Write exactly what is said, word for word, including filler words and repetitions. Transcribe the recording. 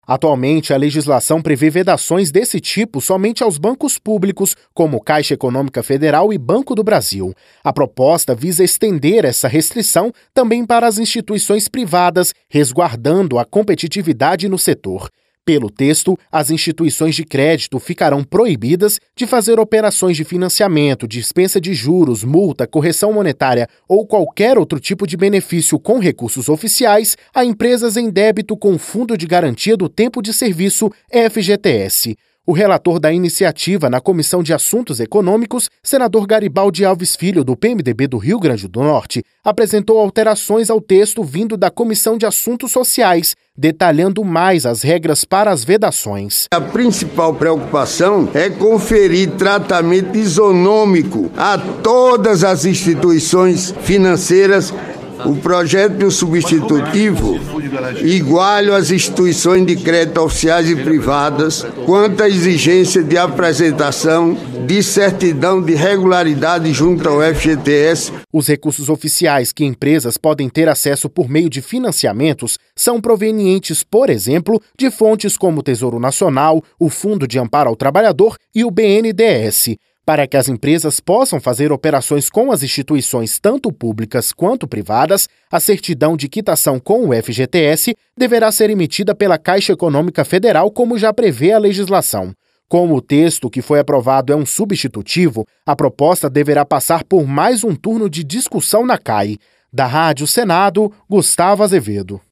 Atualmente, a legislação prevê vedações desse tipo somente aos bancos públicos, como Caixa Econômica Federal e Banco do Brasil. A proposta visa estender essa restrição também para as instituições privadas, resguardando a competitividade no setor. Pelo texto, as instituições de crédito ficarão proibidas de fazer operações de financiamento, dispensa de juros, multa, correção monetária ou qualquer outro tipo de benefício com recursos oficiais a empresas em débito com Fundo de Garantia do Tempo de Serviço, F G T S. O relator da iniciativa na Comissão de Assuntos Econômicos, senador Garibaldi Alves Filho, do P M D B do Rio Grande do Norte, apresentou alterações ao texto vindo da Comissão de Assuntos Sociais, detalhando mais as regras para as vedações. A principal preocupação é conferir tratamento isonômico a todas as instituições financeiras. O projeto do substitutivo iguala as instituições de crédito oficiais e privadas quanto à exigência de apresentação de certidão de regularidade junto ao F G T S. Os recursos oficiais que empresas podem ter acesso por meio de financiamentos são provenientes, por exemplo, de fontes como o Tesouro Nacional, o Fundo de Amparo ao Trabalhador e o B N D E S. Para que as empresas possam fazer operações com as instituições tanto públicas quanto privadas, a certidão de quitação com o F G T S deverá ser emitida pela Caixa Econômica Federal, como já prevê a legislação. Como o texto que foi aprovado é um substitutivo, a proposta deverá passar por mais um turno de discussão na C A I. Da Rádio Senado, Gustavo Azevedo.